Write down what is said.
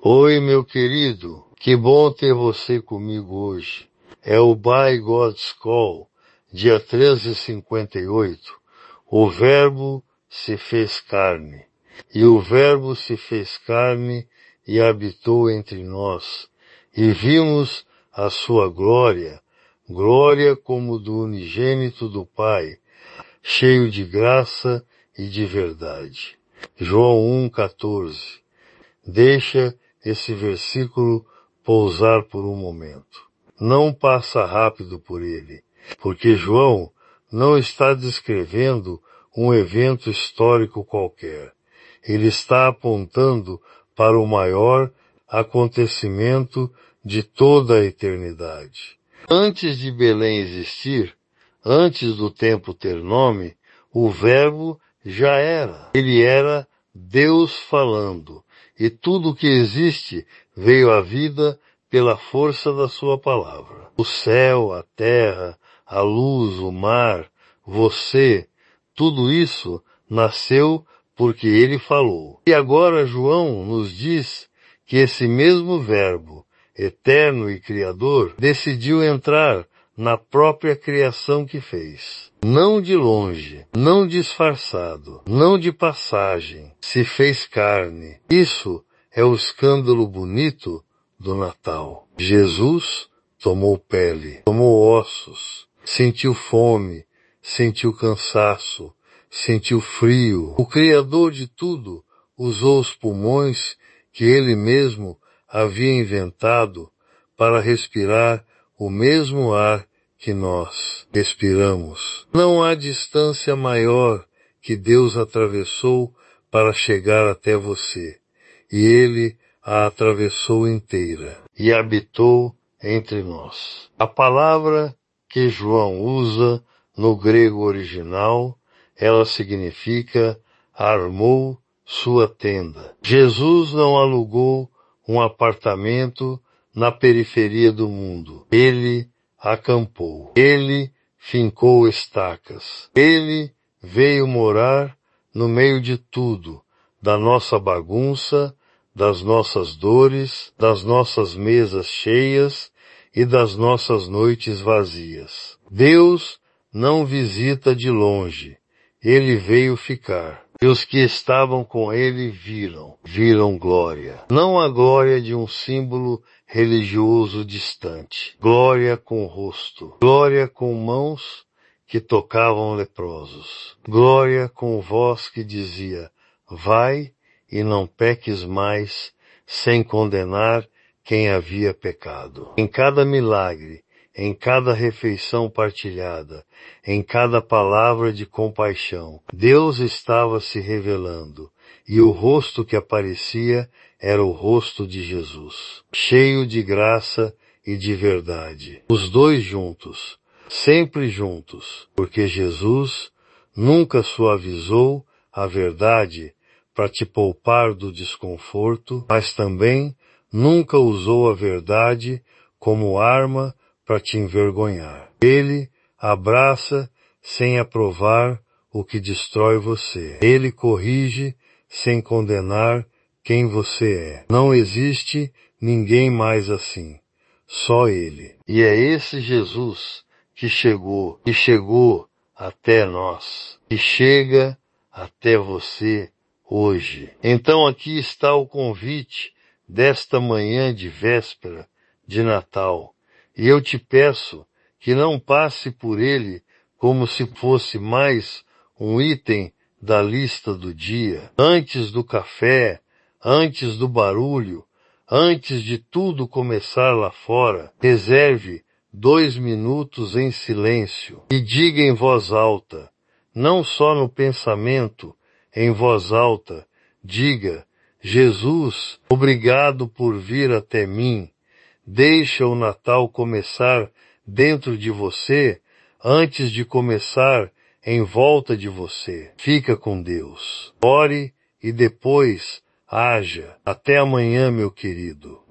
Oi, meu querido, que bom ter você comigo hoje. É o By God's Call, dia 1358. O Verbo se fez carne, e o Verbo se fez carne e habitou entre nós, e vimos a sua glória, glória como do unigênito do Pai, cheio de graça e de verdade. João 1,14. Deixa esse versículo pousar por um momento. Não passa rápido por ele, porque João não está descrevendo um evento histórico qualquer. Ele está apontando para o maior acontecimento de toda a eternidade. Antes de Belém existir, antes do tempo ter nome, o Verbo já era. Ele era Deus falando. E tudo o que existe veio à vida pela força da sua palavra. O céu, a terra, a luz, o mar, você, tudo isso nasceu porque ele falou. E agora João nos diz que esse mesmo Verbo, eterno e criador, decidiu entrar na própria criação que fez. Não de longe, não disfarçado, não de passagem, se fez carne. Isso é o escândalo bonito do Natal. Jesus tomou pele, tomou ossos, sentiu fome, sentiu cansaço, sentiu frio. O Criador de tudo usou os pulmões que ele mesmo havia inventado para respirar o mesmo ar que nós respiramos. Não há distância maior que Deus atravessou para chegar até você, e ele a atravessou inteira e habitou entre nós. A palavra que João usa no grego original, ela significa armou sua tenda. Jesus não alugou um apartamento na periferia do mundo. Ele acampou. Ele fincou estacas. Ele veio morar no meio de tudo, da nossa bagunça, das nossas dores, das nossas mesas cheias e das nossas noites vazias. Deus não visita de longe. Ele veio ficar. E os que estavam com ele viram glória. Não a glória de um símbolo religioso distante. Glória com rosto. Glória com mãos que tocavam leprosos. Glória com voz que dizia, vai e não peques mais, sem condenar quem havia pecado. Em cada milagre, em cada refeição partilhada, em cada palavra de compaixão, Deus estava se revelando, e o rosto que aparecia era o rosto de Jesus, cheio de graça e de verdade. Os dois juntos, sempre juntos, porque Jesus nunca suavizou a verdade para te poupar do desconforto, mas também nunca usou a verdade como arma para te envergonhar. Ele abraça sem aprovar o que destrói você. Ele corrige sem condenar quem você é. Não existe ninguém mais assim. Só Ele. E é esse Jesus que chegou até nós, que chega até você hoje. Então aqui está o convite desta manhã de véspera de Natal. E eu te peço que não passe por ele como se fosse mais um item da lista do dia. Antes do café, antes do barulho, antes de tudo começar lá fora, reserve 2 minutos em silêncio e diga em voz alta, não só no pensamento, em voz alta, diga, Jesus, obrigado por vir até mim. Deixa o Natal começar dentro de você antes de começar em volta de você. Fica com Deus. Ore e depois haja. Até amanhã, meu querido.